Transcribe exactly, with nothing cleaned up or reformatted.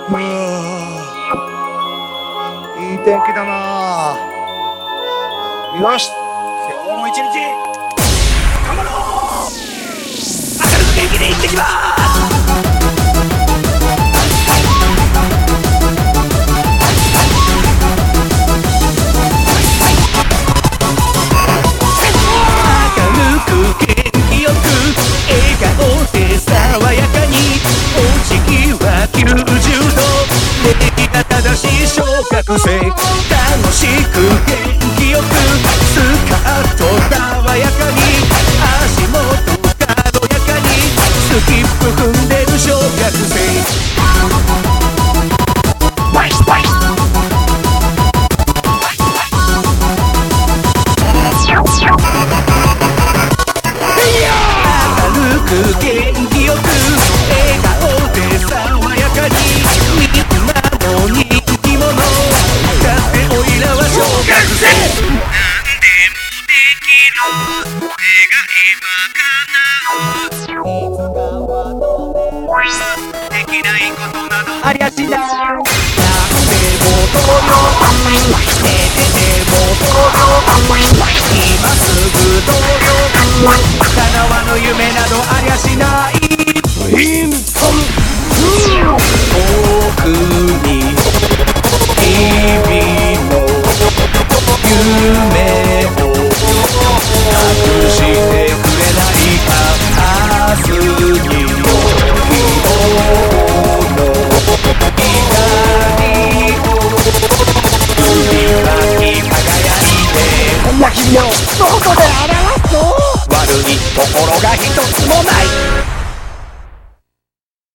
うわー、いい天気だな。よし、今日も一日頑張ろう。明るく元気で行ってきます。正しい小学生、楽しく元気よくスカート爽やかに足元軽やかにスキップ踏んでる小学生。明るく元気よく笑顔で爽やかにみんなの人気者だっておいらは小学生。何でもできる、これが今かな。いつかはどうできないことなどありゃしない。なんでも努力、寝てても努力、今すぐ努力、叶わぬ夢などありゃしない。ピンポン遠くに君の夢を託してくれないか。明日に希望の光を海はき輝いて、こんな君をどこで表すの。悪いところが一つもない。